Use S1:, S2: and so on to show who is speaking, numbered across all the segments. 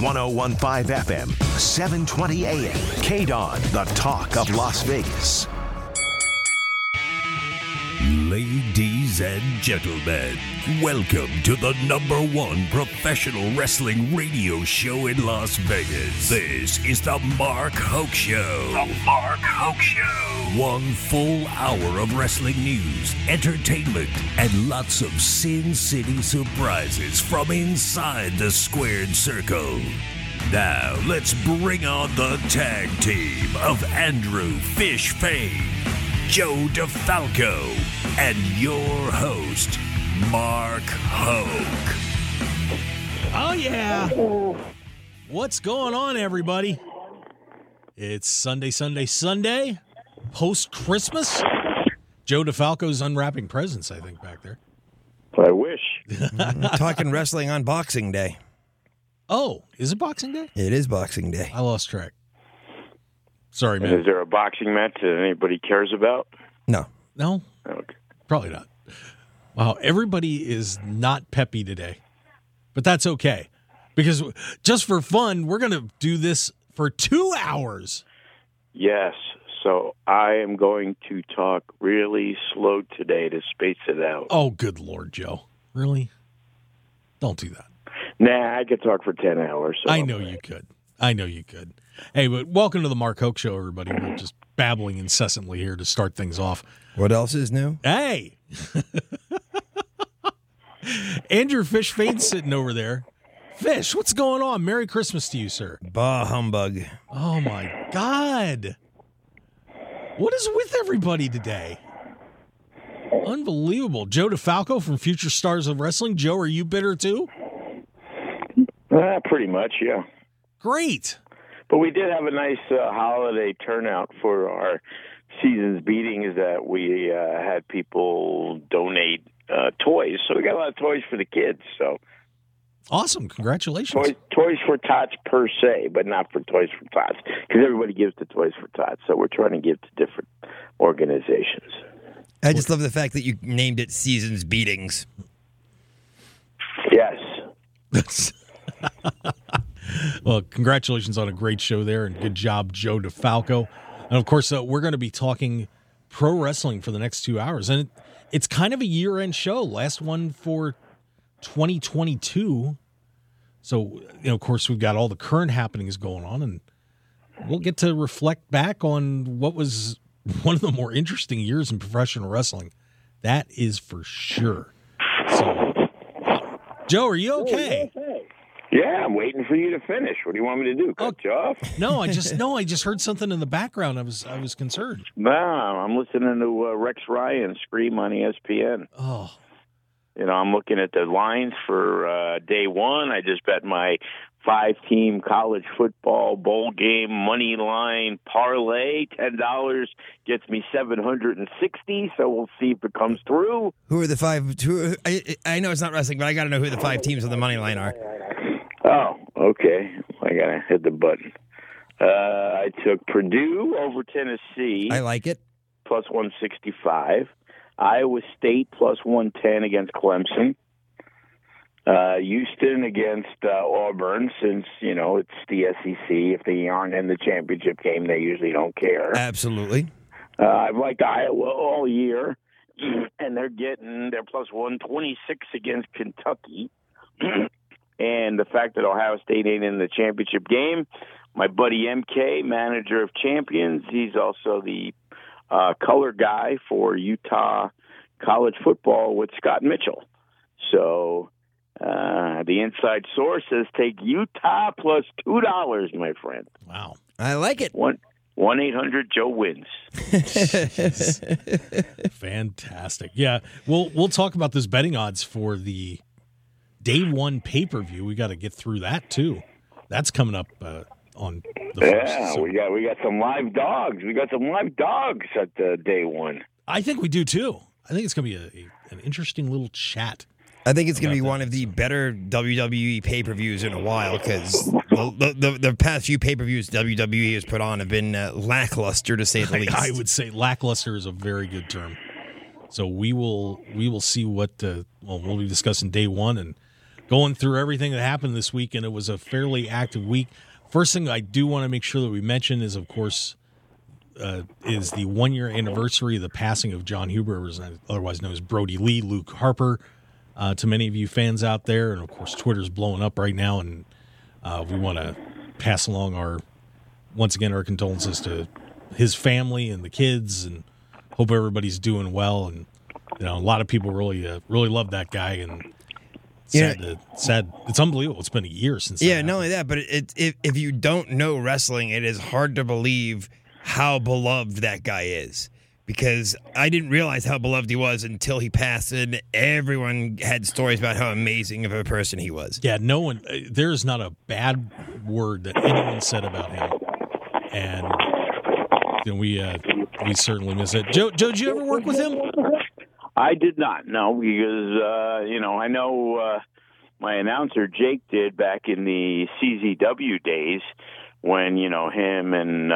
S1: 1015 FM, 720 AM. KDON, the talk of Las Vegas.
S2: Ladies and gentlemen, welcome to the #1 professional wrestling radio show in Las Vegas. This is the Mark Hoke Show. The Mark Hoke Show. 1 full hour of wrestling news, entertainment, and lots of Sin City surprises from inside the squared circle. Now, let's bring on the tag team of Andrew Fish Fane, Joe DeFalco, and your host, Mark Hoke.
S3: Oh, yeah. What's going on, everybody? It's Sunday, post-Christmas. Joe DeFalco's unwrapping presents, I think, back there.
S4: I wish.
S5: Talking wrestling on Boxing Day.
S3: Oh, is it Boxing Day?
S5: It is Boxing Day.
S3: I lost track. Sorry, man.
S4: And is there a boxing match that anybody cares about?
S5: No.
S3: No?
S4: Okay.
S3: Probably not. Wow, everybody is not peppy today. But that's okay. Because just for fun, we're going to do this for 2 hours.
S4: Yes. So I am going to talk really slow today to space it out.
S3: Oh, good Lord, Joe. Really? Don't do that.
S4: Nah, I could talk for 10 hours. So
S3: I know you could. Hey, but welcome to the Mark Hoke Show, everybody. We're just babbling incessantly here to start things off.
S5: What else is new?
S3: Hey! Andrew Fish Fane's sitting over there. Fish, what's going on? Merry Christmas to you, sir.
S5: Bah humbug.
S3: Oh, my God. What is with everybody today? Unbelievable. Joe DeFalco from Future Stars of Wrestling. Joe, are you bitter too?
S4: Pretty much, yeah.
S3: Great.
S4: But we did have a nice holiday turnout for our season's beatings that we had people donate toys. So we got a lot of toys for the kids. So
S3: Awesome. Congratulations.
S4: Toys for Tots per se, but not for Toys for Tots, because everybody gives to Toys for Tots. So we're trying to give to different organizations.
S5: I just love the fact that you named it Season's Beatings.
S4: Yes.
S3: Well, congratulations on a great show there, and good job, Joe DeFalco. And, of course, we're going to be talking pro wrestling for the next 2 hours. And it's kind of a year-end show, last one for 2022. So, of course, we've got all the current happenings going on, and we'll get to reflect back on what was one of the more interesting years in professional wrestling. That is for sure. So, Joe, are you okay?
S4: Yeah, I'm waiting for you to finish. What do you want me to do? Cut you off?
S3: No, I just heard something in the background. I was concerned.
S4: No, I'm listening to Rex Ryan scream on ESPN.
S3: Oh.
S4: I'm looking at the lines for day one. I just bet my 5-team college football bowl game money line parlay. $10 gets me $760. So we'll see if it comes through.
S5: Who are the five? I know it's not wrestling, but I got to know who the 5 teams on the money line are.
S4: Oh, okay. I got to hit the button. I took Purdue over Tennessee.
S5: I like it.
S4: Plus 165. Iowa State plus 110 against Clemson. Houston against Auburn, since, it's the SEC. If they aren't in the championship game, they usually don't care.
S5: Absolutely.
S4: I've liked Iowa all year, and they're plus 126 against Kentucky. And the fact that Ohio State ain't in the championship game, my buddy MK, manager of champions, he's also the color guy for Utah college football with Scott Mitchell. So the inside source says take Utah plus $2, my friend.
S3: Wow.
S5: I like it.
S4: 1-800-JOE wins.
S3: Fantastic. Yeah, we'll talk about those betting odds for the day one pay-per-view. We got to get through that too. That's coming up on the first.
S4: Yeah, so we got some live dogs. We got some live dogs at day one.
S3: I think we do too. I think it's going to be an interesting little chat.
S5: I think it's going to be one of the better WWE pay-per-views in a while, because the past few pay-per-views WWE has put on have been lackluster, to say the least.
S3: I would say lackluster is a very good term. So we will see what we'll be discussing day one and going through everything that happened this week, and it was a fairly active week. First thing I do want to make sure that we mention is, of course, is the 1-year anniversary of the passing of John Huber, otherwise known as Brody Lee, Luke Harper, to many of you fans out there. And, of course, Twitter's blowing up right now, and we want to pass along our condolences to his family and the kids, and hope everybody's doing well. And a lot of people really love that guy, and sad. It's unbelievable. It's been a year since.
S5: Yeah, not only that, but if you don't know wrestling, it is hard to believe how beloved that guy is. Because I didn't realize how beloved he was until he passed, and everyone had stories about how amazing of a person he was.
S3: Yeah, no one. There's not a bad word that anyone said about him, and we certainly miss it. Joe, did you ever work with him?
S4: I did not, no, because I know my announcer Jake did back in the CZW days when him and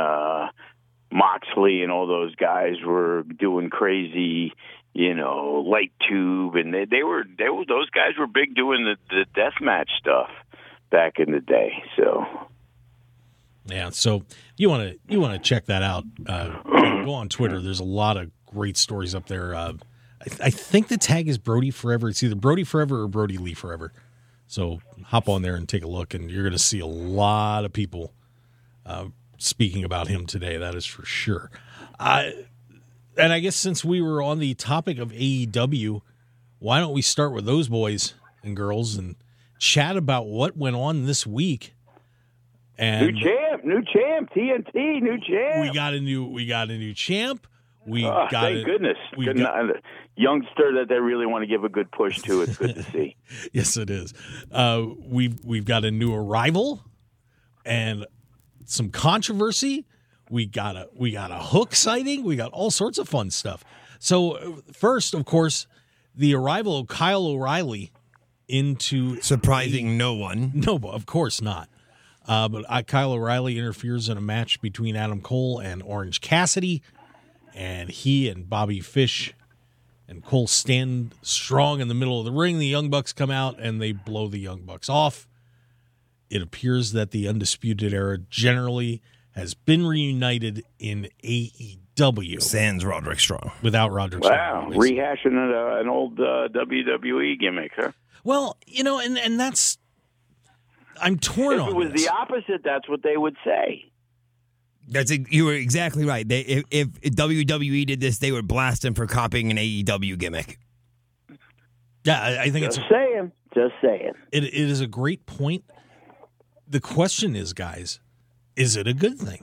S4: Moxley and all those guys were doing crazy, light tube, and those guys were big doing the deathmatch stuff back in the day. So
S3: yeah, so you want to check that out. Go on Twitter. There's a lot of great stories up there. I think the tag is Brody Forever. It's either Brody Forever or Brody Lee Forever. So hop on there and take a look, and you're going to see a lot of people speaking about him today. That is for sure. And I guess since we were on the topic of AEW, why don't we start with those boys and girls and chat about what went on this week? And
S4: new champ, TNT, new champ.
S3: We got a new champ.
S4: Thank goodness. A youngster that they really want to give a good push to. It's good to see.
S3: Yes, it is. We've got a new arrival and some controversy. We got a Hook sighting. We got all sorts of fun stuff. So first, of course, the arrival of Kyle O'Reilly into
S5: surprising no one.
S3: No, of course not. But Kyle O'Reilly interferes in a match between Adam Cole and Orange Cassidy. And he and Bobby Fish and Cole stand strong in the middle of the ring. The Young Bucks come out, and they blow the Young Bucks off. It appears that the Undisputed Era generally has been reunited in AEW.
S5: Sans Roderick Strong.
S3: Without Roderick
S4: Strong.
S3: Wow,
S4: rehashing an old WWE gimmick, huh?
S3: Well, and that's... I'm torn on this.
S4: If it was the opposite, that's what they would say.
S5: You were exactly right. If WWE did this, they would blast him for copying an AEW gimmick.
S3: Yeah, I think
S4: just saying.
S3: It is a great point. The question is, guys, is it a good thing?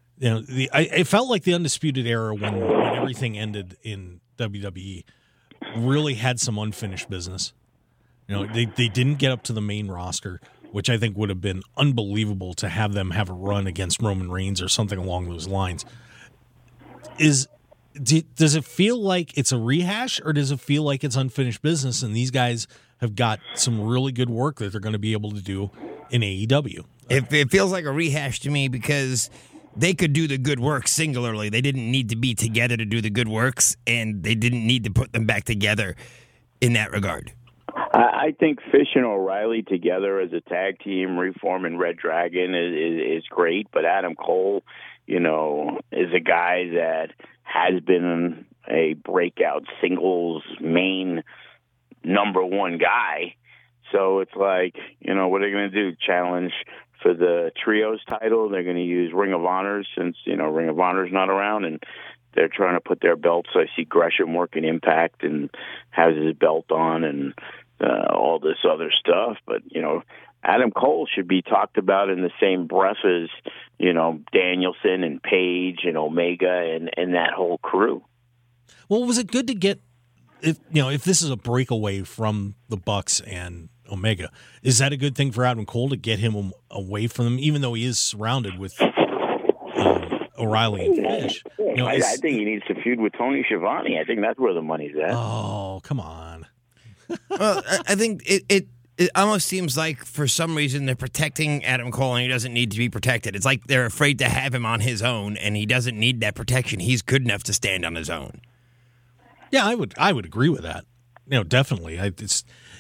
S3: It felt like the Undisputed Era when everything ended in WWE really had some unfinished business. They didn't get up to the main roster, which I think would have been unbelievable to have them have a run against Roman Reigns or something along those lines. Does it feel like it's a rehash, or does it feel like it's unfinished business and these guys have got some really good work that they're going to be able to do in AEW?
S5: It feels like a rehash to me because they could do the good work singularly. They didn't need to be together to do the good works, and they didn't need to put them back together in that regard.
S4: I think Fish and O'Reilly together as a tag team, reforming Red Dragon is great. But Adam Cole, is a guy that has been a breakout singles main number one guy. So it's like, what are they going to do? Challenge for the trios title? They're going to use Ring of Honor since, Ring of Honor's not around, and they're trying to put their belts. I see Gresham working Impact and has his belt on and all this other stuff. But, Adam Cole should be talked about in the same breath as, Danielson and Page and Omega and that whole crew.
S3: Well, was it good to get, if this is a breakaway from the Bucks and Omega, is that a good thing for Adam Cole to get him away from them, even though he is surrounded with O'Reilly and Fish?
S4: I think he needs to feud with Tony Schiavone. I think that's where the money's at.
S3: Oh, come on.
S5: Well, I think it almost seems like for some reason they're protecting Adam Cole and he doesn't need to be protected. It's like they're afraid to have him on his own and he doesn't need that protection. He's good enough to stand on his own.
S3: Yeah, I would agree with that. Definitely.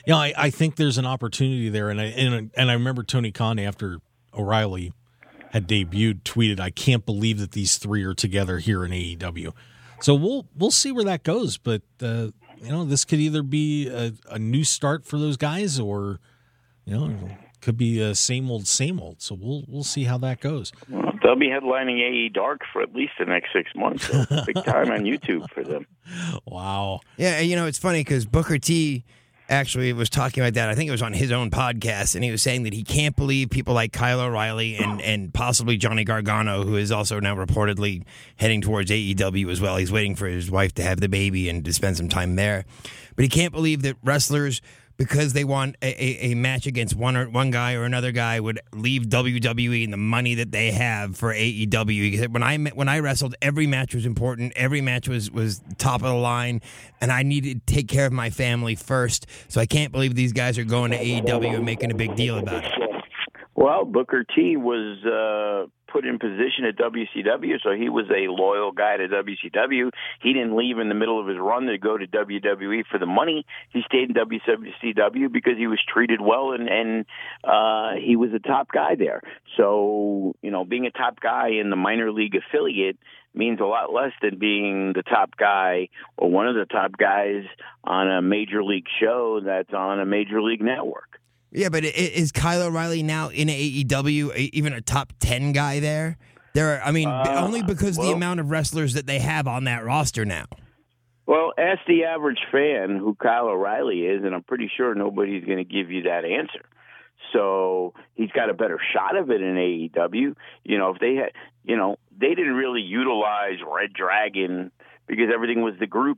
S3: Yeah, I think there's an opportunity there, and I remember Tony Khan after O'Reilly had debuted tweeted, "I can't believe that these three are together here in AEW." So we'll see where that goes, but this could either be a new start for those guys, or could be a same old. So we'll see how that goes.
S4: Well, they'll be headlining AE Dark for at least the next 6 months. So big time on YouTube for them.
S3: Wow.
S5: Yeah, it's funny because Booker T actually was talking about that. I think it was on his own podcast, and he was saying that he can't believe people like Kyle O'Reilly and possibly Johnny Gargano, who is also now reportedly heading towards AEW as well. He's waiting for his wife to have the baby and to spend some time there. But he can't believe that wrestlers, because they want a match against one guy or another guy, would leave WWE and the money that they have for AEW. He said, when I wrestled, every match was important. Every match was top of the line, and I needed to take care of my family first. So I can't believe these guys are going to AEW and making a big deal about it.
S4: Well, Booker T was put in position at WCW, so he was a loyal guy to WCW. He didn't leave in the middle of his run to go to WWE for the money. He stayed in WCW because he was treated well, and he was a top guy there. So, being a top guy in the minor league affiliate means a lot less than being the top guy or one of the top guys on a major league show that's on a major league network.
S5: Yeah, but is Kyle O'Reilly now in AEW even a top 10 guy there? Only because the amount of wrestlers that they have on that roster now.
S4: Well, ask the average fan who Kyle O'Reilly is, and I'm pretty sure nobody's going to give you that answer. So he's got a better shot of it in AEW. If they had, they didn't really utilize Red Dragon because everything was the group.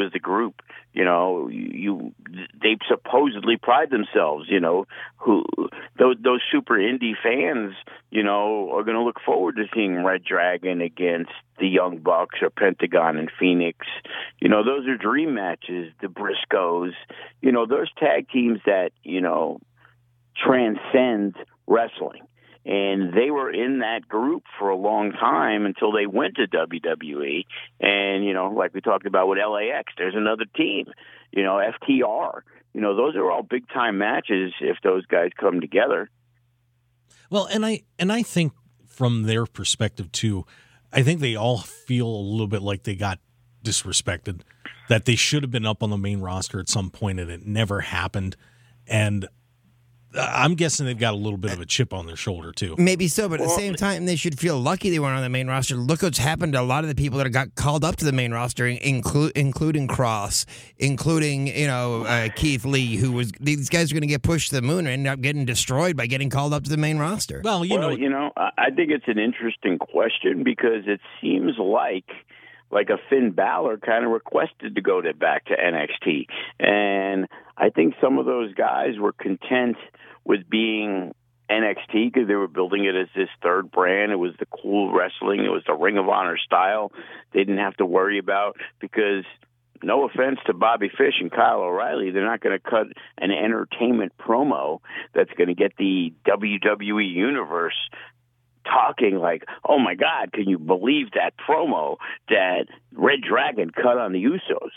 S4: They supposedly pride themselves, who those super indie fans, are going to look forward to seeing Red Dragon against the Young Bucks or Pentagon and Phoenix. Those are dream matches, the Briscoes, those tag teams that, transcend wrestling. And they were in that group for a long time until they went to WWE. And, like we talked about with LAX, there's another team, FTR. Those are all big-time matches if those guys come together.
S3: Well, and I think from their perspective, too, I think they all feel a little bit like they got disrespected, that they should have been up on the main roster at some point, and it never happened. And I'm guessing they've got a little bit of a chip on their shoulder, too.
S5: Maybe so, but at the same time, they should feel lucky they weren't on the main roster. Look what's happened to a lot of the people that got called up to the main roster, including Cross, including, Keith Lee, these guys are going to get pushed to the moon and end up getting destroyed by getting called up to the main roster.
S3: Well,
S4: I think it's an interesting question because it seems like a Finn Balor kind of requested to go back to NXT. And I think some of those guys were content with being NXT because they were building it as this third brand. It was the cool wrestling. It was the Ring of Honor style. They didn't have to worry about because, no offense to Bobby Fish and Kyle O'Reilly, they're not going to cut an entertainment promo that's going to get the WWE Universe talking like, oh, my God, can you believe that promo that Red Dragon cut on the Usos?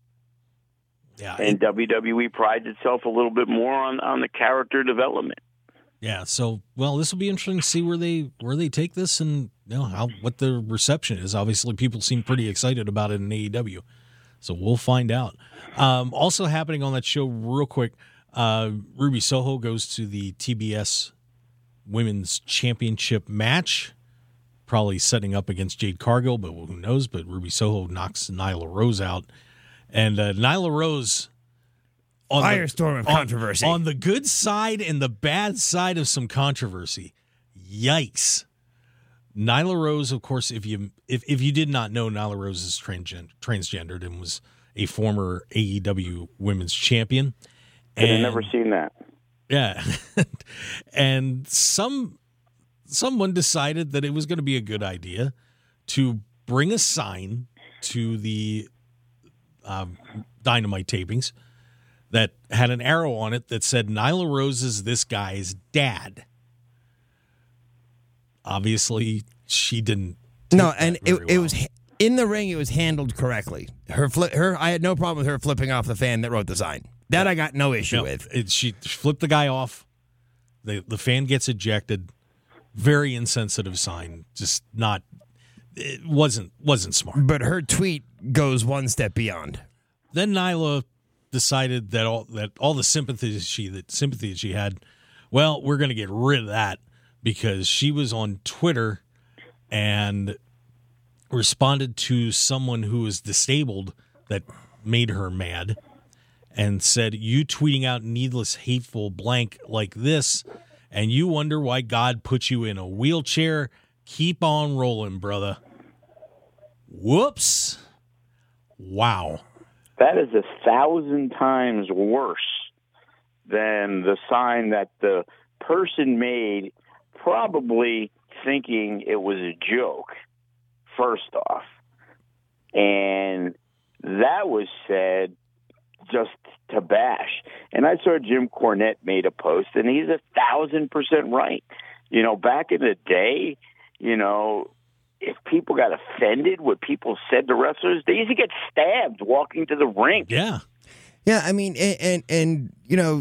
S3: Yeah,
S4: and WWE prides itself a little bit more on the character development.
S3: Yeah, so, this will be interesting to see where they take this and what the reception is. Obviously, people seem pretty excited about it in AEW, so we'll find out. Also happening on that show real quick, Ruby Soho goes to the TBS Women's Championship match, probably setting up against Jade Cargill, but who knows? But Ruby Soho knocks Nyla Rose out. And Nyla Rose,
S5: firestorm of controversy.
S3: On the good side and the bad side of some controversy. Yikes. Nyla Rose, of course, if you did not know, Nyla Rose is transgendered and was a former AEW Women's Champion.
S4: I've never seen that.
S3: Yeah. And someone decided that it was going to be a good idea to bring a sign to the Dynamite tapings that had an arrow on it that said Nyla Rose is this guy's dad. Obviously, she didn't.
S5: No, and it was in the ring. It was handled correctly. I had no problem with her flipping off the fan that wrote the sign. That I got no issue with.
S3: She flipped the guy off. The fan gets ejected. Very insensitive sign. Just not. It wasn't smart.
S5: But her tweet goes one step beyond.
S3: Then Nyla decided that all the sympathy she had, well, we're going to get rid of that, because she was on Twitter and responded to someone who was disabled that made her mad, and said, "You tweeting out needless, hateful blank like this, and you wonder why God put you in a wheelchair? Keep on rolling, brother." Whoops. Wow.
S4: That is 1,000 times worse than the sign that the person made, probably thinking it was a joke, first off. And that was said just to bash. And I saw Jim Cornette made a post, and he's 1,000% right. You know, back in the day, you know, if people got offended what people said to wrestlers, they used to get stabbed walking to the rink.
S3: Yeah.
S5: Yeah, I mean, and you know,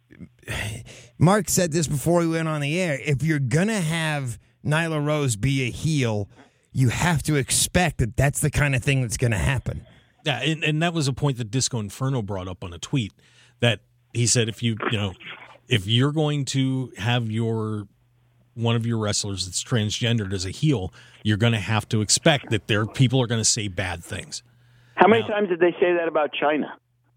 S5: Mark said this before we went on the air. If you're going to have Nyla Rose be a heel, you have to expect that that's the kind of thing that's going to happen.
S3: Yeah, and that was a point that Disco Inferno brought up on a tweet, that he said if you're going to have one of your wrestlers that's transgendered as a heel, you're going to have to expect that people are going to say bad things.
S4: How many times did they say that about China?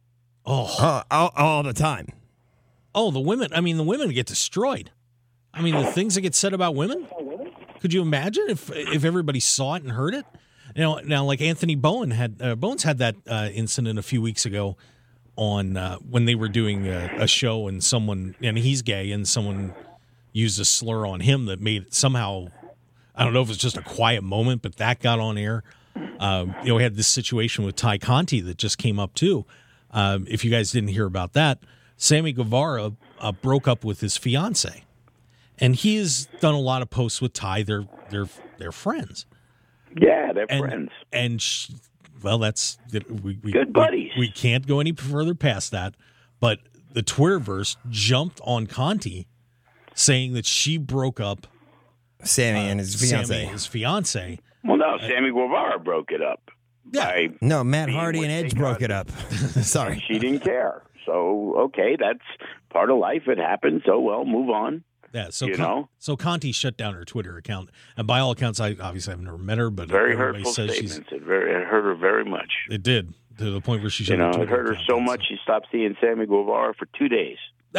S5: All the time.
S3: Oh, the women get destroyed. I mean, the things that get said about women. Could you imagine if everybody saw it and heard it? You know, now like Anthony Bones had that incident a few weeks ago on when they were doing a show, and he's gay, and someone used a slur on him that made it somehow, I don't know if it's just a quiet moment, but that got on air. We had this situation with Ty Conti that just came up too. If you guys didn't hear about that, Sammy Guevara broke up with his fiance, and he has done a lot of posts with Ty. They're friends.
S4: Yeah, they're friends.
S3: And that's we
S4: good buddies.
S3: We can't go any further past that. But the Twitterverse jumped on Conti, saying that she broke up
S5: Sammy and his fiance.
S4: Well, no, Sammy Guevara broke it up.
S3: Yeah.
S5: No, Matt Hardy and Edge broke it up. Sorry.
S4: She didn't care. So, okay, that's part of life. It happened. So, well, move on.
S3: Yeah, so Conti shut down her Twitter account. And by all accounts, I obviously have never met her, but
S4: very hurtful statements. It hurt her very much.
S3: It did, to the point where she shut
S4: it hurt her so much she stopped seeing Sammy Guevara for 2 days.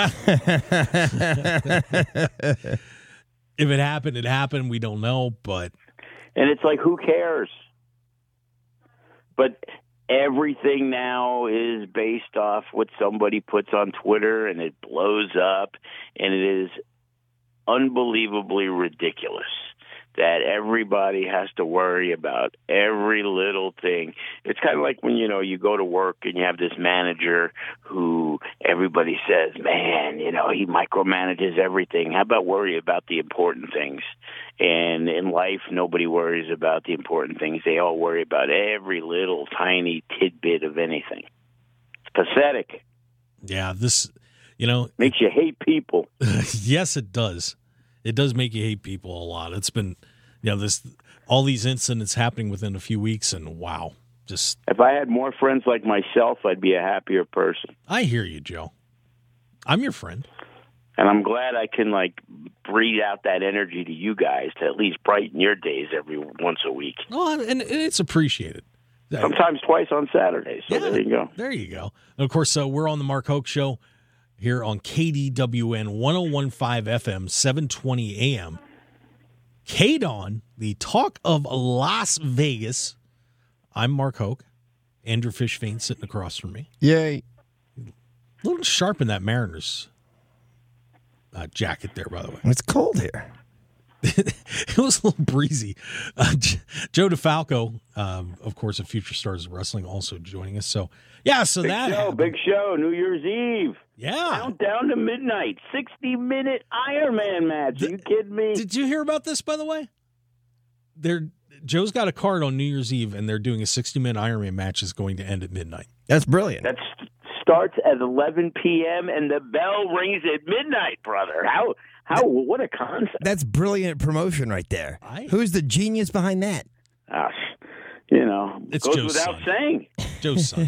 S3: If it happened, it happened. We don't know, but...
S4: And it's like, who cares? But everything now is based off what somebody puts on Twitter, and it blows up, and it is unbelievably ridiculous that everybody has to worry about every little thing. It's kind of like when, you go to work and you have this manager who everybody says, man, he micromanages everything. How about worry about the important things? And in life, nobody worries about the important things. They all worry about every little tiny tidbit of anything. It's pathetic.
S3: Yeah, this,
S4: makes you hate people.
S3: Yes, it does. It does make you hate people a lot. It's been, all these incidents happening within a few weeks, and wow, just.
S4: If I had more friends like myself, I'd be a happier person.
S3: I hear you, Joe. I'm your friend.
S4: And I'm glad I can, breathe out that energy to you guys to at least brighten your days every once a week.
S3: Oh, and it's appreciated.
S4: Sometimes twice on Saturdays. So there you go.
S3: There you go. And of course, we're on the Mark Hoke Show here on KDWN 101.5 FM, 720 AM. KDON, the talk of Las Vegas. I'm Mark Hoke. Andrew Fishfane sitting across from me.
S5: Yay.
S3: A little sharp in that Mariners jacket there, by the way.
S5: It's cold here.
S3: It was a little breezy. Joe DeFalco, of course, of Future Stars of Wrestling, also joining us. So, yeah,
S4: Big show, New Year's Eve.
S3: Yeah.
S4: Countdown to midnight, 60-minute Iron Man match. Are you kidding me?
S3: Did you hear about this, by the way? Joe's got a card on New Year's Eve, and they're doing a 60-minute Iron Man match that's going to end at midnight.
S5: That's brilliant.
S4: That's starts at 11 p.m. and the bell rings at midnight, brother. How? What a concept!
S5: That's brilliant promotion right there. Who's the genius behind that?
S3: It's
S4: goes
S3: Joe's
S4: without
S3: son.
S4: saying.
S3: Joe's son.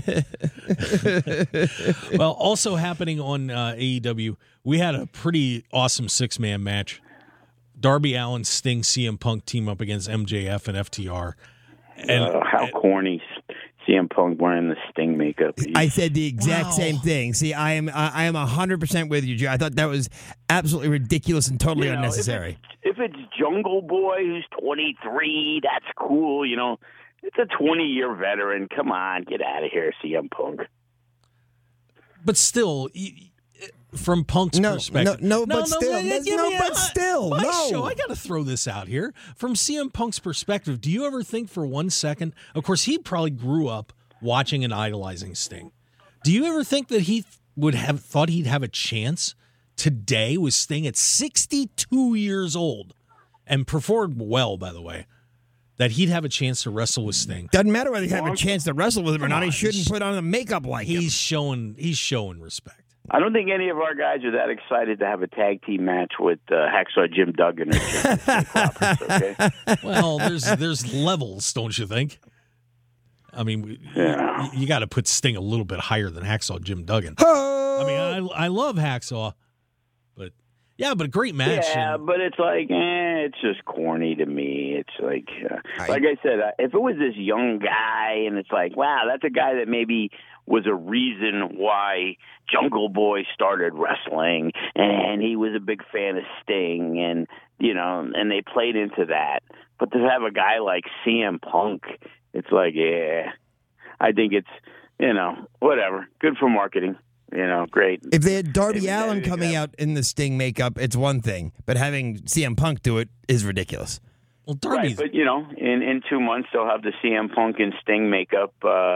S3: Well, also happening on AEW, we had a pretty awesome 6-man match. Darby Allin, Sting, CM Punk team up against MJF and FTR. And
S4: How corny. CM Punk wearing the Sting makeup.
S5: I said the exact same thing. See, I am 100% with you, Joe. I thought that was absolutely ridiculous and totally unnecessary.
S4: If it's Jungle Boy who's 23, that's cool. It's a 20-year veteran. Come on, get out of here, CM Punk.
S3: But still, from Punk's perspective.
S5: But still.
S3: Show, I got to throw this out here. From CM Punk's perspective, do you ever think for 1 second, of course, he probably grew up watching and idolizing Sting. Do you ever think that he would have thought he'd have a chance today with Sting at 62 years old and performed well, by the way, that he'd have a chance to wrestle with Sting?
S5: Doesn't matter whether he have a chance to wrestle with him or not. He shouldn't put on the makeup like him.
S3: He's showing respect.
S4: I don't think any of our guys are that excited to have a tag team match with Hacksaw Jim Duggan or Jim Cloppers, okay?
S3: Well, there's levels, don't you think? I mean, you got to put Sting a little bit higher than Hacksaw Jim Duggan. I mean, I love Hacksaw, but a great match.
S4: Yeah, but it's like, it's just corny to me. It's like I said, if it was this young guy and it's like, wow, that's a guy that maybe was a reason why Jungle Boy started wrestling, and he was a big fan of Sting, and and they played into that. But to have a guy like CM Punk, it's like, I think it's whatever, good for marketing. Great.
S5: If they had Darby Allin coming out in the Sting makeup, it's one thing, but having CM Punk do it is ridiculous.
S3: Well, Darby's...
S4: Right, but in 2 months they'll have the CM Punk and Sting makeup.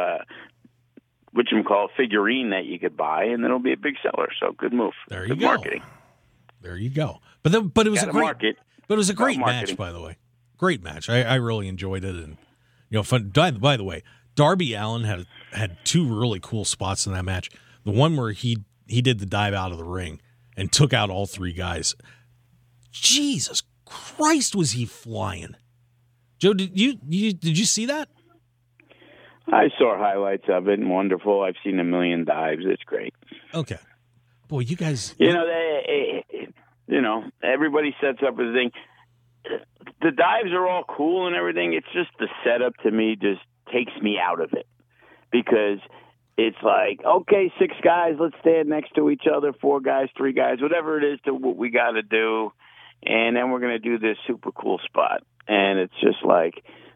S4: Figurine that you could buy, and then it'll be a big seller. So good move.
S3: There you
S4: good
S3: go.
S4: Marketing.
S3: There you go. But it was a great match, by the way. Great match. I really enjoyed it, and fun. By the way, Darby Allin had two really cool spots in that match. The one where he did the dive out of the ring and took out all three guys. Jesus Christ, was he flying? Joe, did you see that?
S4: I saw highlights of it, and wonderful. I've seen a million dives. It's great.
S3: Okay. Boy, you guys...
S4: everybody sets up a thing. The dives are all cool and everything. It's just the setup to me just takes me out of it. Because it's like, okay, 6 guys, let's stand next to each other, 4 guys, 3 guys, whatever it is to what we got to do. And then we're going to do this super cool spot. And it's just like,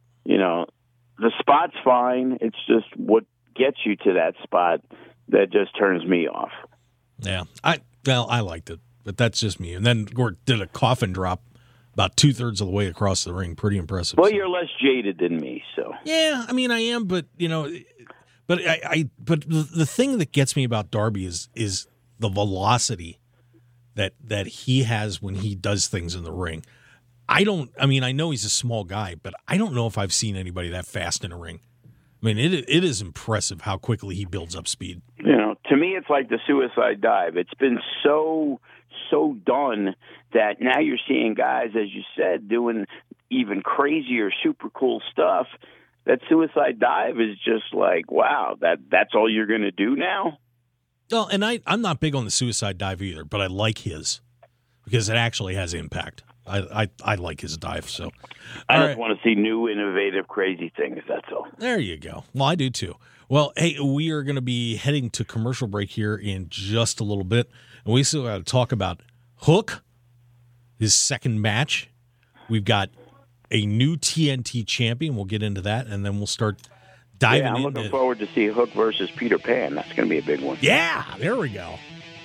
S4: the spot's fine. It's just what gets you to that spot that just turns me off.
S3: Yeah, I liked it, but that's just me. And then Gort did a coffin drop about 2/3 of the way across the ring. Pretty impressive.
S4: Well, you're less jaded than me, so.
S3: Yeah, I mean, I am, but but the thing that gets me about Darby is the velocity that he has when he does things in the ring. I know he's a small guy, but I don't know if I've seen anybody that fast in a ring. I mean, it is impressive how quickly he builds up speed.
S4: To me, it's like the suicide dive. It's been so done that now you're seeing guys, as you said, doing even crazier, super cool stuff. That suicide dive is just like, wow, that's all you're going to do now?
S3: Well, and I'm not big on the suicide dive either, but I like his because it actually has impact. I like his dive. So
S4: I just want to see new, innovative, crazy things. That's all.
S3: There you go. Well, I do too. Well, hey, we are going to be heading to commercial break here in just a little bit, and we still got to talk about Hook, his second match. We've got a new TNT champion. We'll get into that, and then we'll start diving into.
S4: I'm looking forward to see Hook versus Peter Pan. That's going to be a big one.
S3: Yeah, there we go.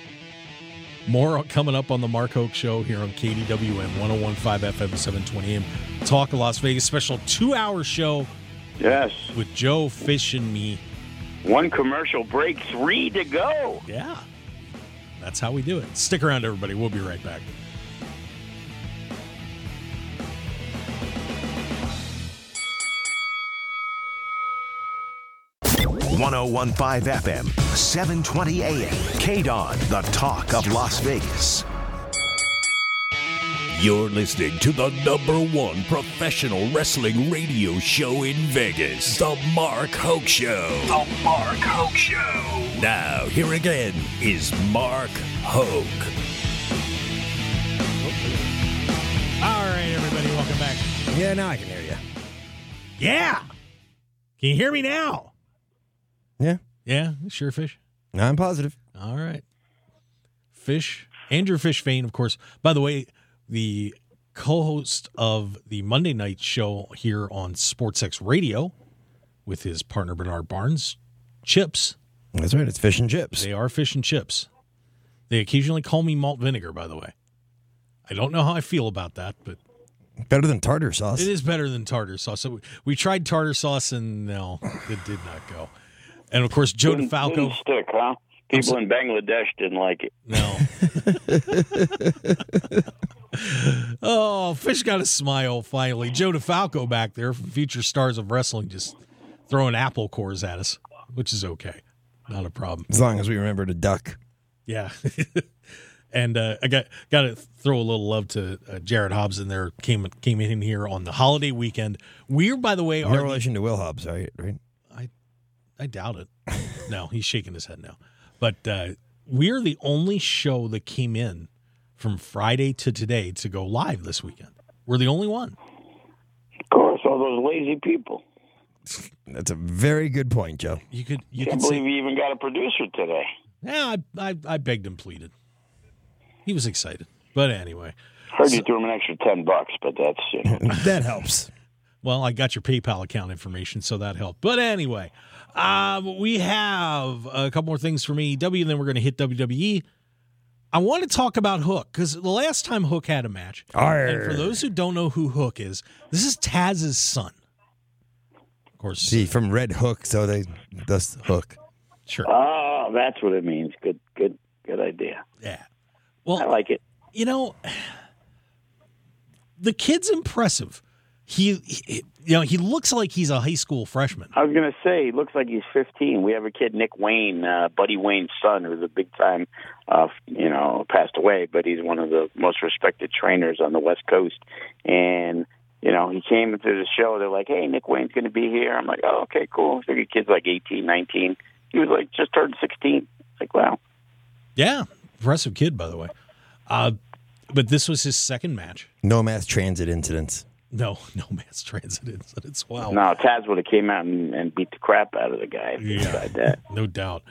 S3: More coming up on the Mark Hoke Show here on KDWN 101.5 FM 720 AM. Talk of Las Vegas special 2-hour show.
S4: Yes.
S3: With Joe, Fish, and me.
S4: 1 commercial break, 3 to go.
S3: Yeah. That's how we do it. Stick around, everybody. We'll be right back.
S1: 1015 FM, 720 AM. KDON, the talk of Las Vegas.
S2: You're listening to the #1 professional wrestling radio show in Vegas, The Mark Hoke Show. The Mark Hoke Show. Now, here again is Mark Hoke.
S3: All right, everybody, welcome back.
S5: Yeah, now I can hear you.
S3: Yeah. Can you hear me now?
S5: Yeah.
S3: Yeah, sure, Fish.
S5: No, I'm positive.
S3: All right. Fish, Andrew Fish Fain, of course. By the way, the co-host of the Monday night show here on SportsX Radio with his partner Bernard Barnes, Chips.
S5: That's right. It's fish and chips.
S3: They are fish and chips. They occasionally call me malt vinegar, by the way. I don't know how I feel about that, but
S5: Better than tartar sauce.
S3: it is better than tartar sauce. So we tried tartar sauce, and no, it did not go. And, of course, Joe DeFalco.
S4: Didn't stick, huh? People in Bangladesh didn't like it.
S3: No. Oh, Fish got a smile finally. Joe DeFalco back there from Future Stars of Wrestling just throwing apple cores at us, which is okay. Not a problem.
S5: As long as we remember to duck.
S3: Yeah. And I got to throw a little love to Jared Hobbs in there. Came in here on the holiday weekend. We're, by the way,
S5: No relation to Will Hobbs, right?
S3: I doubt it. No, he's shaking his head now. But we're the only show that came in from Friday to today to go live this weekend. We're the only one.
S4: Of course, all those lazy people.
S5: That's a very good point, Joe.
S3: You
S4: Can't
S3: could
S4: believe
S3: say,
S4: you even got a producer today.
S3: yeah, I begged and pleaded. He was excited. But anyway.
S4: Heard you threw him an extra $10, but that's
S5: That helps.
S3: Well, I got your PayPal account information, so that helped. But anyway, we have a couple more things from AEW, and then we're going to hit WWE. I want to talk about Hook, because the last time Hook had a match, and for those who don't know who Hook is, this is Taz's son. Of course.
S5: See, from Red Hook, so thus Hook.
S3: Sure.
S4: Oh, that's what it means. Good idea.
S3: Yeah. Well,
S4: I like it.
S3: You know, the kid's impressive. He looks like he's a high school freshman.
S4: I was going to say, he looks like he's 15. We have a kid, Nick Wayne, Buddy Wayne's son, who's a big time, passed away, but he's one of the most respected trainers on the West Coast. And, he came into the show. They're like, hey, Nick Wayne's going to be here. I'm like, oh, okay, cool. So your kid's like 18, 19. He was like, just turned 16. Like, wow. Yeah.
S3: Impressive kid, by the way. But this was his second match.
S5: No mass transit incidents.
S3: No mass transit incidents. Wow.
S4: No, Taz would have came out and beat the crap out of the guy if he tried that.
S3: No doubt.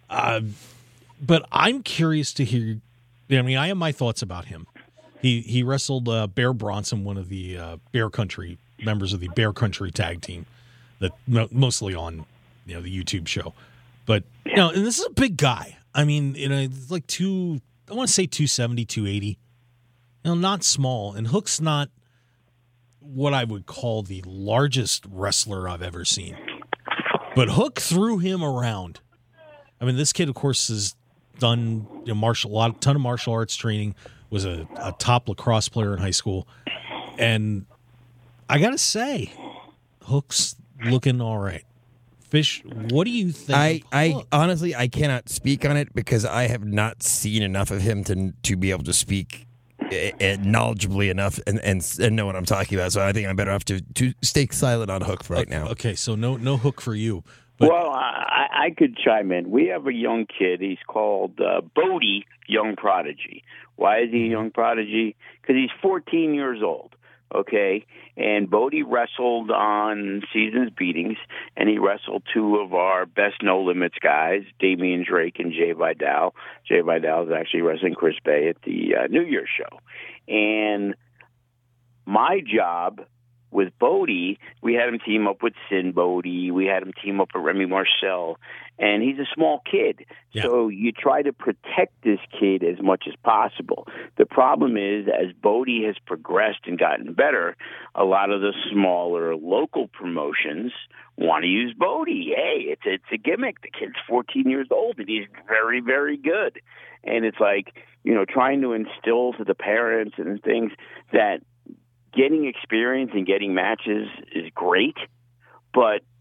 S3: But I'm curious to hear. I mean, I have my thoughts about him. He wrestled Bear Bronson, one of the Bear Country members of the Bear Country tag team, that mostly on the YouTube show. But and this is a big guy. I mean, it's like I want to say 270, 280. Not small. And Hook's not what I would call the largest wrestler I've ever seen. But Hook threw him around. I mean, this kid, of course, has done a ton of martial arts training, was a top lacrosse player in high school. And I got to say, Hook's looking all right. Fish, what do you think?
S5: I honestly, I cannot speak on it because I have not seen enough of him to be able to speak knowledgeably enough and know what I'm talking about. So I think I'm better off to stay silent on Hook for right now.
S3: Okay, so no Hook for you. But
S4: well, I could chime in. We have a young kid. He's called Bodie Young Prodigy. Why is he a young prodigy? Because he's 14 years old. Okay, and Bodie wrestled on Seasons Beatings, and he wrestled two of our best No Limits guys, Damian Drake and Jay Vidal. Jay Vidal is actually wrestling Chris Bay at the New Year's show. And my job with Bodie, we had him team up with Sin Bodie. We had him team up with Remy Marcel. And he's a small kid. Yeah. So you try to protect this kid as much as possible. The problem is, as Bodie has progressed and gotten better, a lot of the smaller local promotions want to use Bodie. Hey, it's a gimmick. The kid's 14 years old, and he's very, very good. And it's like, trying to instill to the parents and things that getting experience and getting matches is great, but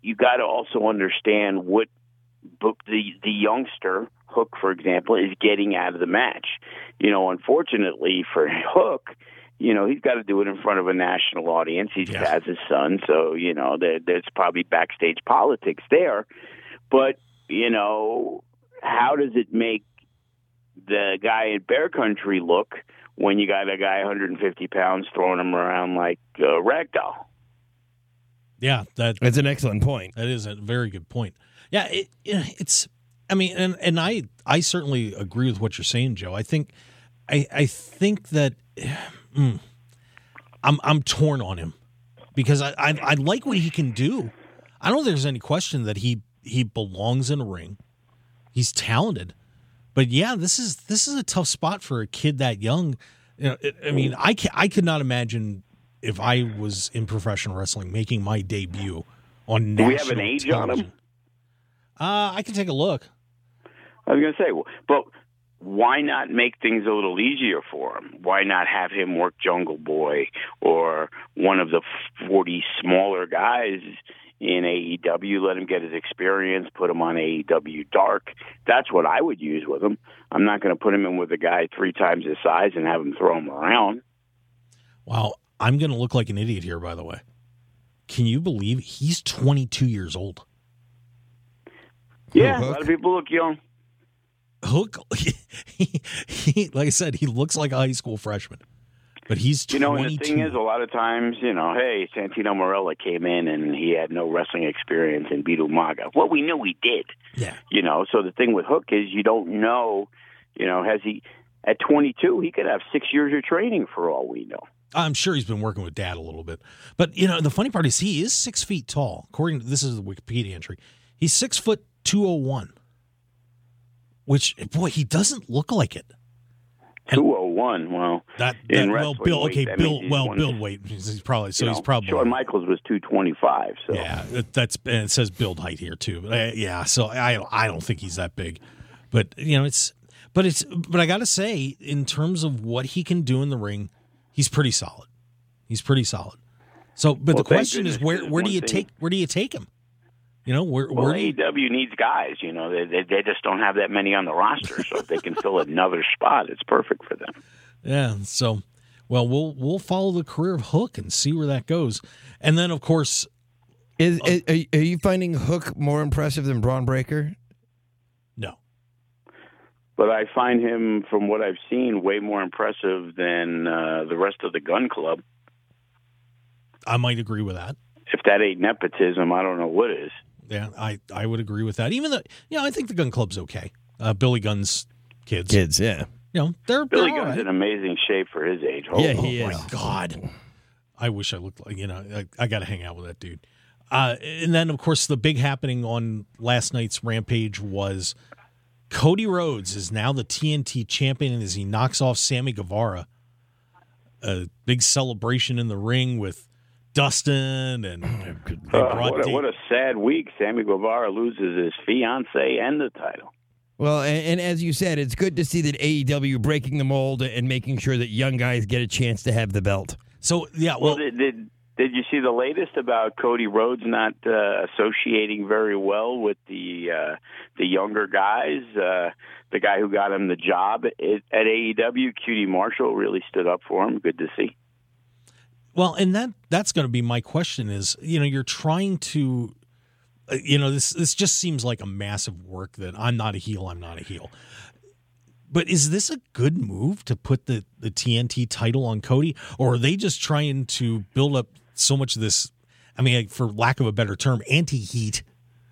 S4: you got to also understand what the youngster Hook, for example, is getting out of the match. Unfortunately for Hook, he's got to do it in front of a national audience. He has his son, so there's probably backstage politics there. But how does it make the guy in Bear Country look when you got a guy 150 pounds throwing him around like a ragdoll?
S3: Yeah,
S5: that's an excellent point.
S3: That is a very good point. Yeah, it's. I mean, and I certainly agree with what you're saying, Joe. I think that I'm torn on him because I like what he can do. I don't think there's any question that he belongs in a ring. He's talented, but yeah, this is a tough spot for a kid that young. I could not imagine if I was in professional wrestling making my debut on national television.
S4: Do we have an age on him?
S3: I can take a look.
S4: I was going to say, but why not make things a little easier for him? Why not have him work Jungle Boy or one of the 40 smaller guys in AEW? Let him get his experience, put him on AEW Dark. That's what I would use with him. I'm not going to put him in with a guy 3 times his size and have him throw him around.
S3: Wow, I'm going to look like an idiot here, by the way. Can you believe he's 22 years old?
S4: Yeah, a lot of people look young.
S3: Hook, he like I said, he looks like a high school freshman, but he's 22.
S4: And the thing is, a lot of times, hey, Santino Marella came in and he had no wrestling experience and beat Umaga. Well, we knew he did.
S3: Yeah.
S4: So the thing with Hook is you don't know, has he, at 22, he could have 6 years of training for all we know.
S3: I'm sure he's been working with Dad a little bit. But, the funny part is he is 6 feet tall. According to, this is the Wikipedia entry, he's 6'201". Which, boy, he doesn't look like it.
S4: 201. Well,
S3: Bill weight. He's probably He's probably.
S4: Shawn Michaels was 225. So
S3: yeah, and it says build height here too. But so I don't think he's that big. But but I got to say, in terms of what he can do in the ring, he's pretty solid. So, but the question is, where do you take him? Where
S4: AEW needs guys. They just don't have that many on the roster. So if they can fill another spot, it's perfect for them.
S3: Yeah. So, well, we'll follow the career of Hook and see where that goes. And then, of course,
S5: are you finding Hook more impressive than Braun Breaker?
S3: No.
S4: But I find him, from what I've seen, way more impressive than the rest of the Gun Club.
S3: I might agree with that.
S4: If that ain't nepotism, I don't know what is.
S3: Yeah, I would agree with that. Even though, I think the Gun Club's okay. Billy Gunn's kids.
S5: Kids, yeah.
S4: Billy Gunn's in amazing shape for his age.
S5: He is.
S3: My God. I wish I looked like, I got to hang out with that dude. And then, of course, the big happening on last night's Rampage was Cody Rhodes is now the TNT champion as he knocks off Sammy Guevara. A big celebration in the ring with Dustin and
S4: what a sad week. Sammy Guevara loses his fiance and the title.
S5: Well, and as you said, it's good to see that AEW breaking the mold and making sure that young guys get a chance to have the belt.
S3: So yeah,
S4: well did you see the latest about Cody Rhodes not associating very well with the younger guys? The guy who got him the job at AEW, QT Marshall, really stood up for him. Good to see.
S3: Well, and that's going to be my question is, you're trying to, this just seems like a massive work that I'm not a heel. But is this a good move to put the TNT title on Cody? Or are they just trying to build up so much of this, for lack of a better term, anti-heat?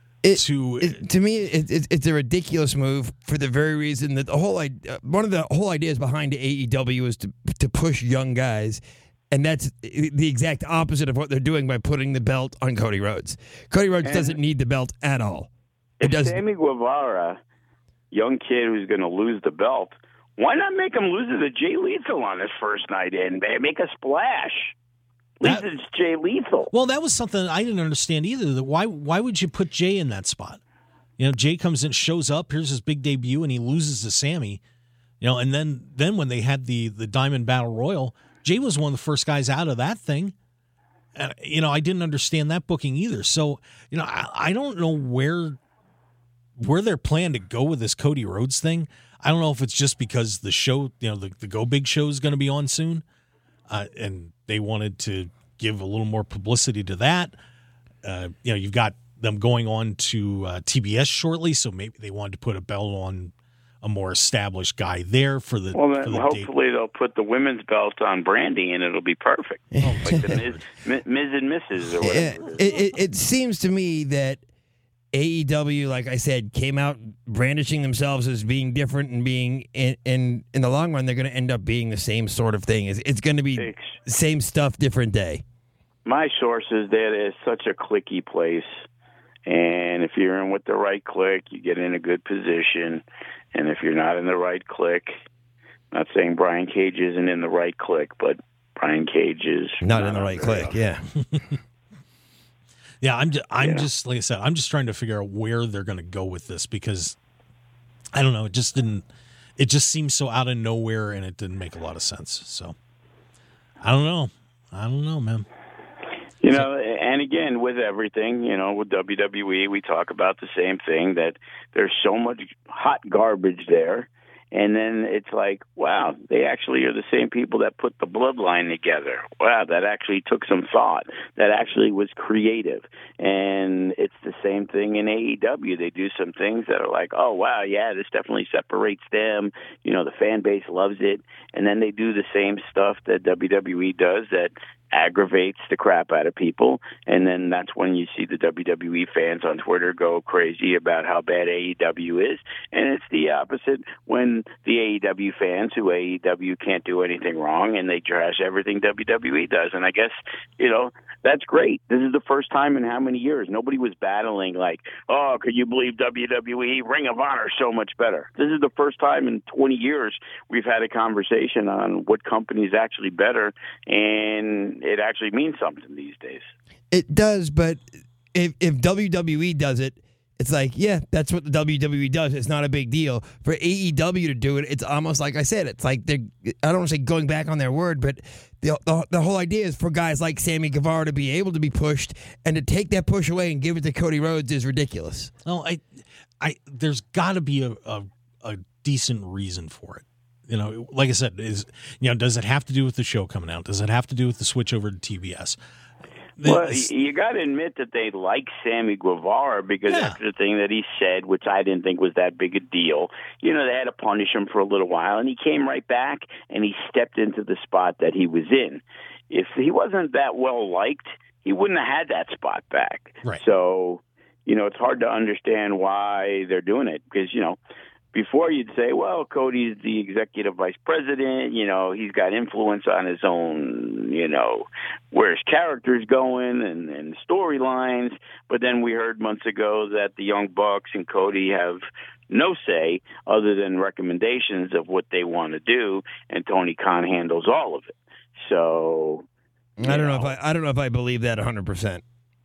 S5: To me, it's a ridiculous move for the very reason that one of the whole ideas behind AEW is to push young guys. And that's the exact opposite of what they're doing by putting the belt on Cody Rhodes. Cody Rhodes doesn't need the belt at all.
S4: Sammy Guevara, young kid who's going to lose the belt, why not make him lose it to Jay Lethal on his first night in? Make a splash. At least it's Jay Lethal.
S3: Well, that was something I didn't understand either. Why would you put Jay in that spot? Jay comes in, shows up, here's his big debut, and he loses to Sammy. And then when they had the Diamond Battle Royal, Jay was one of the first guys out of that thing. And, I didn't understand that booking either. So, I don't know where they're planning to go with this Cody Rhodes thing. I don't know if it's just because the show, the Go Big show is going to be on soon, and they wanted to give a little more publicity to that. You've got them going on to TBS shortly, so maybe they wanted to put a belt on a more established guy there for the.
S4: Well, then hopefully they'll put the women's belt on Brandy, and it'll be perfect, like the Ms. and Mrs. or whatever.
S5: It seems to me that AEW, like I said, came out brandishing themselves as being different and being in the long run, they're going to end up being the same sort of thing. It's going to be same stuff, different day. My
S4: source is that it's such a cliquey place, and if you're in with the right clique, you get in a good position, and if you're not in the right clique, not saying Brian Cage isn't in the right clique, but Brian Cage is
S5: not in the right clique. Yeah.
S3: Yeah, I'm just like I said, I'm just trying to figure out where they're going to go with this because I don't know. It just seems so out of nowhere, and it didn't make a lot of sense. So I don't know, man.
S4: And again, with everything, with WWE, we talk about the same thing, that there's so much hot garbage there. And then it's like, wow, they actually are the same people that put the Bloodline together. Wow, that actually took some thought. That actually was creative. And it's the same thing in AEW. They do some things that are like, oh, wow, yeah, this definitely separates them. The fan base loves it. And then they do the same stuff that WWE does that aggravates the crap out of people, and then that's when you see the WWE fans on Twitter go crazy about how bad AEW is, and it's the opposite when the AEW fans, who AEW can't do anything wrong, and they trash everything WWE does, and I guess, that's great. This is the first time in how many years? Nobody was battling like, oh, could you believe WWE? Ring of Honor is so much better. This is the first time in 20 years we've had a conversation on what company is actually better, and it actually means something these days.
S5: It does, but if WWE does it, it's like, yeah, that's what the WWE does. It's not a big deal. For AEW to do it, it's almost like I said. It's like I don't want to say going back on their word, but the whole idea is for guys like Sammy Guevara to be able to be pushed, and to take that push away and give it to Cody Rhodes is ridiculous.
S3: Well, there's got to be a decent reason for it. Like I said, does it have to do with the show coming out? Does it have to do with the switch over to TBS?
S4: Well, you got to admit that they like Sammy Guevara because that's the thing that he said, which I didn't think was that big a deal. They had to punish him for a little while, and he came right back, and he stepped into the spot that he was in. If he wasn't that well liked, he wouldn't have had that spot back.
S3: Right.
S4: So, it's hard to understand why they're doing it because, before you'd say, well, Cody's the executive vice president, he's got influence on his own, where his character's going and storylines. But then we heard months ago that the Young Bucks and Cody have no say other than recommendations of what they want to do, and Tony Khan handles all of it. So
S5: I don't know if I believe that 100%.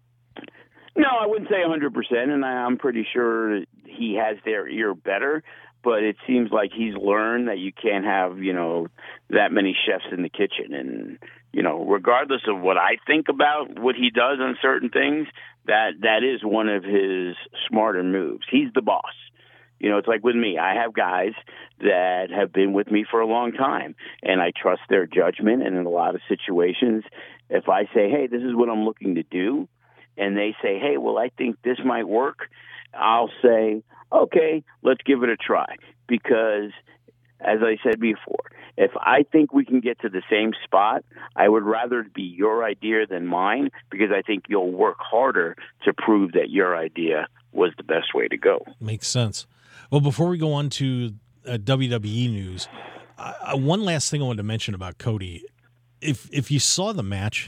S4: No, I wouldn't say 100%, and I'm pretty sure he has their ear better, but it seems like he's learned that you can't have, that many chefs in the kitchen. And, regardless of what I think about what he does on certain things, that is one of his smarter moves. He's the boss. It's like with me. I have guys that have been with me for a long time, and I trust their judgment. And in a lot of situations, if I say, hey, this is what I'm looking to do, and they say, hey, well, I think this might work, I'll say, okay, let's give it a try. Because, as I said before, if I think we can get to the same spot, I would rather it be your idea than mine, because I think you'll work harder to prove that your idea was the best way to go.
S3: Makes sense. Well, before we go on to WWE news, one last thing I wanted to mention about Cody. If you saw the match,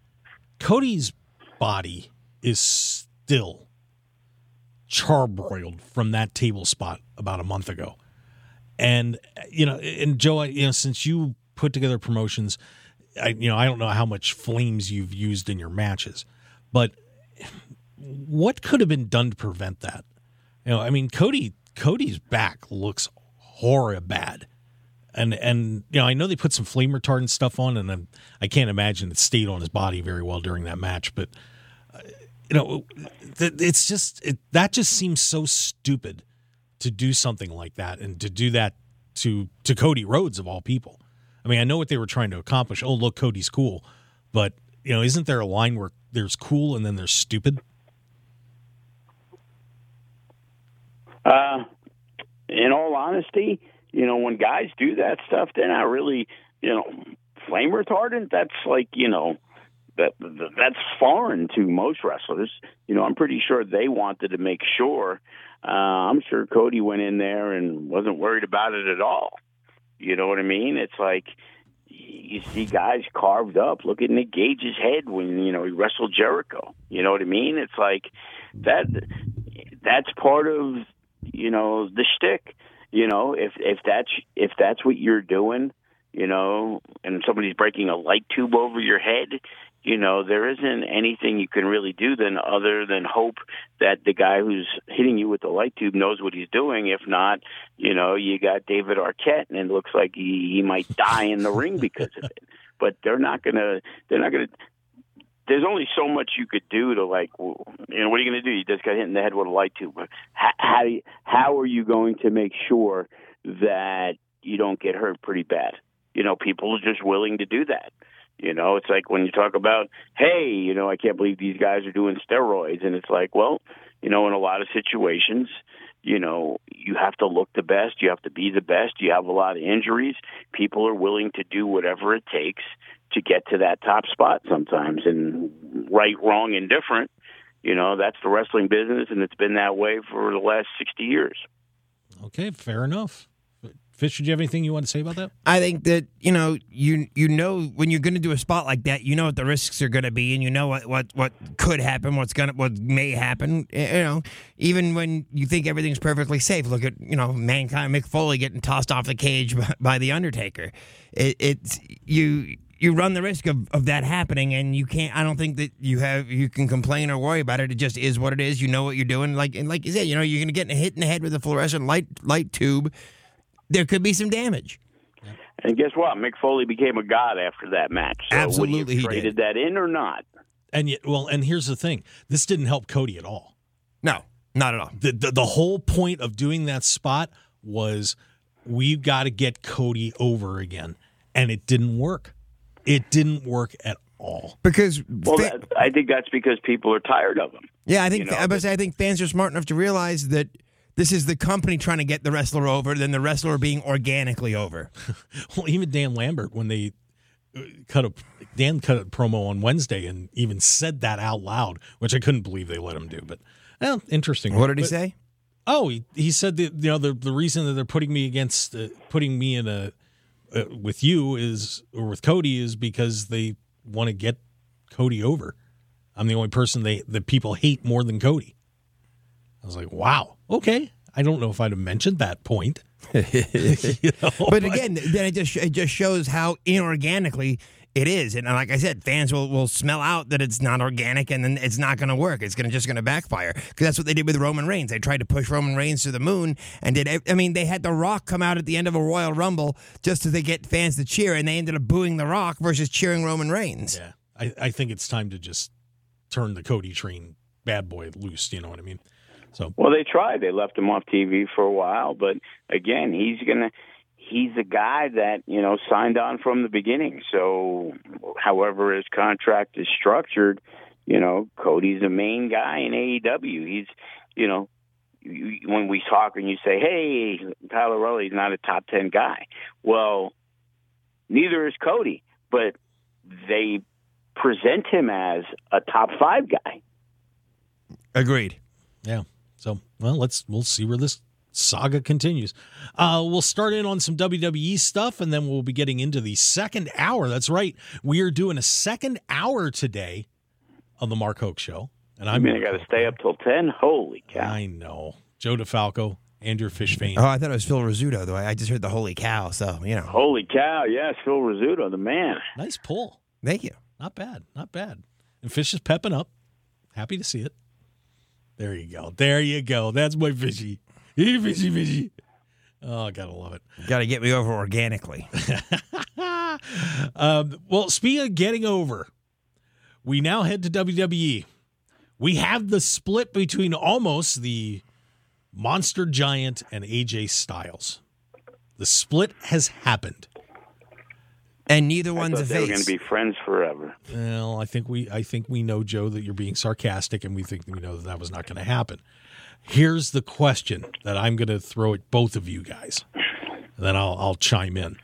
S3: Cody's body is still charbroiled from that table spot about a month ago. And, and Joe, since you put together promotions, I don't know how much flames you've used in your matches, but what could have been done to prevent that? Cody's back looks horrid bad. And I know they put some flame retardant stuff on, and I can't imagine it stayed on his body very well during that match. But it's just that just seems so stupid to do something like that, and to do that to Cody Rhodes of all people. I mean, I know what they were trying to accomplish. Oh, look, Cody's cool, but isn't there a line where there's cool and then there's stupid?
S4: In all honesty, when guys do that stuff, they're not really, flame retardant. That's like, that's foreign to most wrestlers. I'm pretty sure they wanted to make sure. I'm sure Cody went in there and wasn't worried about it at all. You know what I mean? It's like you see guys carved up. Look at Nick Gage's head when, he wrestled Jericho. You know what I mean? It's like that's part of, the shtick. If that's what you're doing, and somebody's breaking a light tube over your head, there isn't anything you can really do other than hope that the guy who's hitting you with the light tube knows what he's doing. If not, you got David Arquette, and it looks like he might die in the ring because of it. But they're not gonna. There's only so much you could do to, like, what are you going to do? You just got hit in the head with a light tube. How are you going to make sure that you don't get hurt pretty bad? People are just willing to do that. It's like when you talk about, hey, I can't believe these guys are doing steroids. And it's like, well, in a lot of situations, you have to look the best. You have to be the best. You have a lot of injuries. People are willing to do whatever it takes to get to that top spot sometimes. And right, wrong, and different, that's the wrestling business, and it's been that way for the last 60 years.
S3: Okay, fair enough. Fish, did you have anything you want to say about that?
S5: I think that, you know when you're going to do a spot like that, you know what the risks are going to be, and you know what could happen, what may happen. Even when you think everything's perfectly safe, look at Mankind, Mick Foley getting tossed off the cage by the Undertaker. You run the risk of that happening, and you can't. I don't think that you can complain or worry about it. It just is what it is. You know what you're doing. Like you said, you're going to get hit in the head with a fluorescent light tube. There could be some damage.
S4: And guess what? Mick Foley became a god after that match. So
S5: Absolutely,
S4: would he have traded that in or not?
S3: And yet, and here's the thing: this didn't help Cody at all.
S5: No, not at all.
S3: The whole point of doing that spot was we've got to get Cody over again, and it didn't work. It didn't work at all.
S5: Because
S4: I think that's because people are tired of him.
S5: Yeah, I think I think fans are smart enough to realize that this is the company trying to get the wrestler over than the wrestler being organically over.
S3: Well, even Dan Lambert, when they cut a promo on Wednesday and even said that out loud, which I couldn't believe they let him do. But interesting.
S5: What did he say?
S3: Oh, he said that the reason that they're putting me in a with you or with Cody is because they want to get Cody over. I'm the only person that people hate more than Cody. I was like, wow, okay. I don't know if I'd have mentioned that point.
S5: But again, then it just shows how inorganically it is. And like I said, fans will smell out that it's not organic, and then it's not going to work. It's just going to backfire, because that's what they did with Roman Reigns. They tried to push Roman Reigns to the moon, and they had The Rock come out at the end of a Royal Rumble just to get fans to cheer, and they ended up booing The Rock versus cheering Roman Reigns.
S3: Yeah, I think it's time to just turn the Cody train bad boy loose. You know what I mean? So,
S4: well, they tried. They left him off TV for a while, but again, he's a guy that, signed on from the beginning. So however his contract is structured, Cody's the main guy in AEW. He's, when we talk and you say, hey, Kyle O'Reilly's not a top 10 guy. Well, neither is Cody, but they present him as a top 5 guy.
S5: Agreed.
S3: Yeah. So, we'll see where this saga continues. We'll start in on some WWE stuff, and then we'll be getting into the second hour. That's right. We are doing a second hour today on the Mark Hoke Show. And I
S4: got to stay up till 10? Holy cow.
S3: I know. Joe DeFalco, Andrew Fishfane.
S5: Oh, I thought it was Phil Rizzuto, though. I just heard the holy cow, so,
S4: Holy cow, yes, Phil Rizzuto, the man.
S3: Nice pull.
S5: Thank you.
S3: Not bad. And Fish is pepping up. Happy to see it. There you go. That's my Fishy. Hey, Fishy. Oh, I gotta love it.
S5: Got to get me over organically.
S3: Well, speaking of getting over, we now head to WWE. We have the split between Omos, the Monster Giant, and AJ Styles. The split has happened.
S5: And neither one's a
S4: They were
S5: face.
S4: going to be friends forever.
S3: Well, I think we know, Joe, that you're being sarcastic, and we know that was not going to happen. Here's the question that I'm going to throw at both of you guys. Then I'll chime in.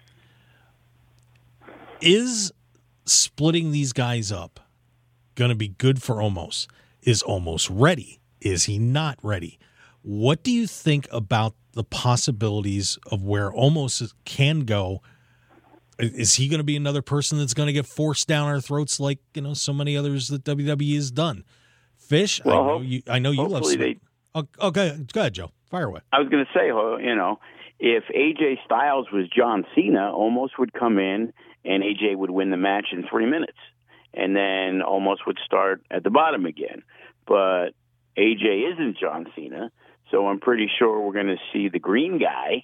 S3: Is splitting these guys up going to be good for Omos? Is Omos ready? Is he not ready? What do you think about the possibilities of where Omos can go? Is he going to be another person that's going to get forced down our throats like, so many others that WWE has done? Fish,
S4: Well,
S3: I know you love
S4: hopefully
S3: split. Go ahead, Joe. Fire away.
S4: I was going to say, if AJ Styles was John Cena, Omos would come in and AJ would win the match in 3 minutes. And then Omos would start at the bottom again. But AJ isn't John Cena, so I'm pretty sure we're going to see the green guy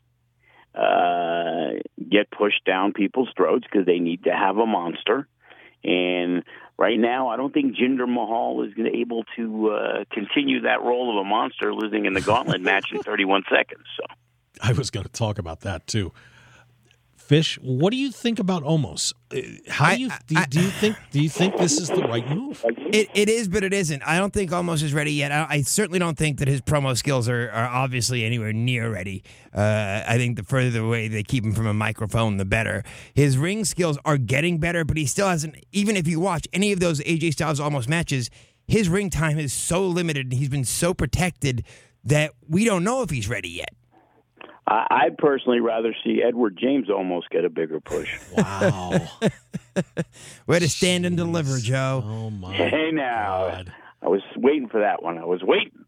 S4: get pushed down people's throats because they need to have a monster. And right now, I don't think Jinder Mahal is able to continue that role of a monster, losing in the gauntlet match in 31 seconds. So
S3: I was going to talk about that too. Fish, what do you think about Omos? How do you think this is the right move?
S5: It is, but it isn't. I don't think Omos is ready yet. I certainly don't think that his promo skills are obviously anywhere near ready. I think the further away they keep him from a microphone, the better. His ring skills are getting better, but he still hasn't. Even if you watch any of those AJ Styles Omos matches, his ring time is so limited and he's been so protected that we don't know if he's ready yet.
S4: I'd personally rather see Edward James almost get a bigger push.
S3: Wow.
S5: Way to stand and deliver, Joe.
S3: Oh, my
S4: Hey, now.
S3: God.
S4: I was waiting for that one. I was waiting.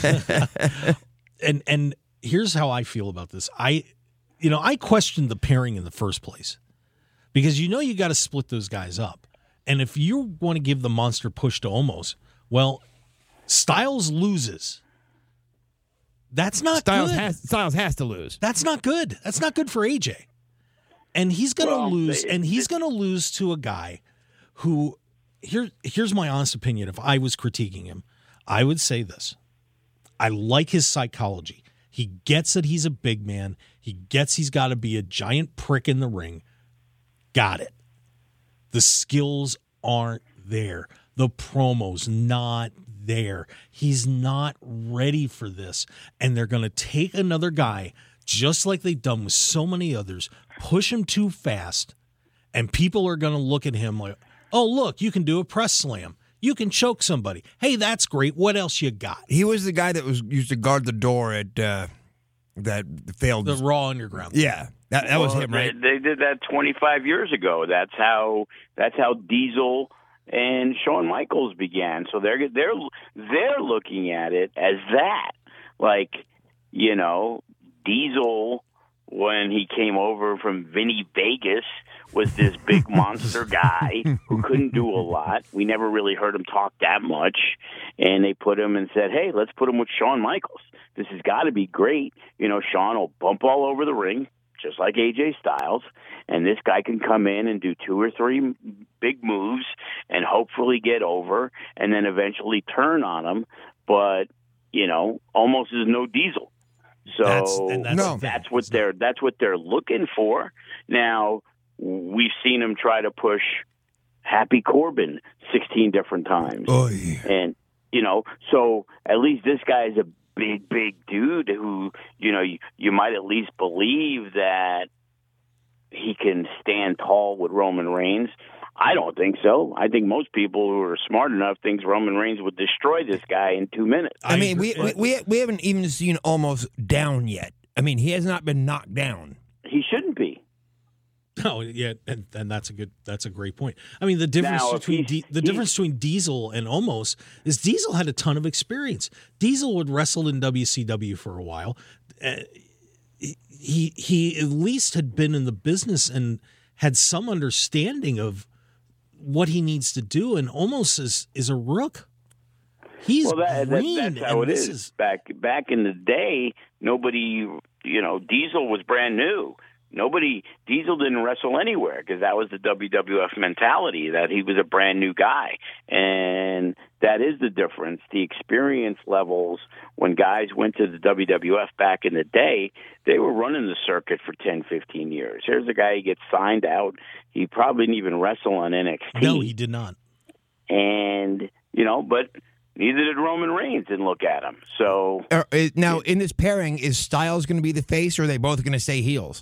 S3: And here's how I feel about this. I questioned the pairing in the first place because you got to split those guys up. And if you want to give the monster push to Omos, well, Styles loses. That's not good.
S5: Styles has to lose.
S3: That's not good. That's not good for AJ. And he's going to lose. And he's going to lose to a guy who, here's my honest opinion. If I was critiquing him, I would say this. I like his psychology. He gets that he's a big man. He gets he's got to be a giant prick in the ring. Got it. The skills aren't there. The promo's not there. He's not ready for this. And they're going to take another guy, just like they've done with so many others, push him too fast, and people are going to look at him like, oh, look, you can do a press slam. You can choke somebody. Hey, that's great. What else you got?
S5: He was the guy that used to guard the door at that failed.
S3: The Raw Underground.
S5: Yeah, that was him, right?
S4: They did that 25 years ago. That's how Diesel and Shawn Michaels began. So they're looking at it as that, like, Diesel, when he came over from Vinny Vegas, was this big monster guy who couldn't do a lot. We never really heard him talk that much. And they put him and said, hey, let's put him with Shawn Michaels. This has got to be great. Shawn will bump all over the ring, just like AJ Styles. And this guy can come in and do 2 or 3 big moves and hopefully get over and then eventually turn on him. But, almost is no Diesel. So that's what they're looking for. Now, we've seen him try to push Happy Corbin 16 different times.
S5: Oh, yeah.
S4: And, so at least this guy is a big dude who, you might at least believe that he can stand tall with Roman Reigns. I don't think so. I think most people who are smart enough think Roman Reigns would destroy this guy in 2 minutes.
S5: I mean, we haven't even seen Omos down yet. I mean, he has not been knocked down.
S4: He shouldn't be.
S3: No, yeah, and that's a great point. I mean, the difference between Diesel and Omos is Diesel had a ton of experience. Diesel would wrestle in WCW for a while. He at least had been in the business and had some understanding of what he needs to do, and Omos is a rook. He's green.
S4: That's how it is. Back in the day, nobody Diesel was brand new. Diesel didn't wrestle anywhere because that was the WWF mentality, that he was a brand new guy. And that is the difference. The experience levels, when guys went to the WWF back in the day, they were running the circuit for 10, 15 years. Here's a guy who gets signed out. He probably didn't even wrestle on NXT.
S3: No, he did not.
S4: And, but neither did Roman Reigns, and look at him. So
S5: now, in this pairing, is Styles going to be the face, or are they both going to stay heels?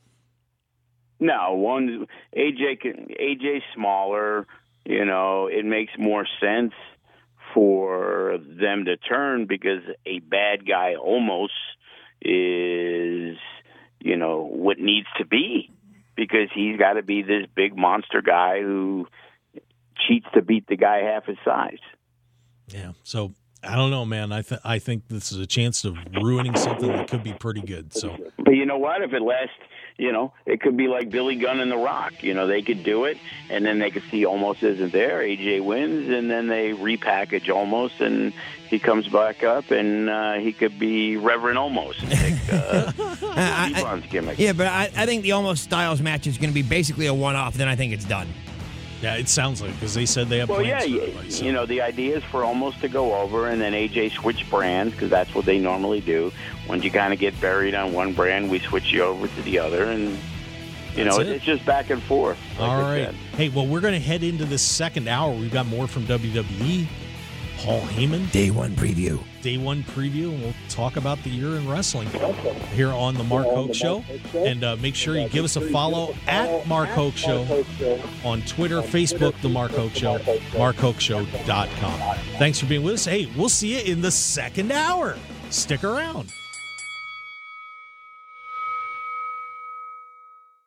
S4: No, AJ's smaller. It makes more sense for them to turn because a bad guy almost is, what needs to be, because he's got to be this big monster guy who cheats to beat the guy half his size.
S3: Yeah, so I don't know, man. I think this is a chance of ruining something that could be pretty good. So,
S4: but you know what? If it lasts, it could be like Billy Gunn and The Rock. They could do it, and then they could see Almost isn't there. AJ wins, and then they repackage Almost, and he comes back up, and he could be Reverend Almost and take Devon's gimmick.
S5: Yeah, but I think the Almost Styles match is going to be basically a one-off. Then I think it's done.
S3: Yeah, it sounds like, because they said they have plans.
S4: So. The idea is for Almost to go over, and then AJ switch brands, because that's what they normally do. Once you kind of get buried on one brand, we switch you over to the other, and it's just back and forth. Like
S3: all right. Hey, well, we're going to head into this second hour. We've got more from WWE. Paul Heyman.
S5: Day one preview,
S3: and we'll talk about the year in wrestling here on the Mark Hoke Show. And make sure you give us a follow at Mark Hoke Show on Twitter, Facebook, The Mark Hoke Show, markhokeshow.com. Thanks for being with us. Hey, we'll see you in the second hour. Stick around.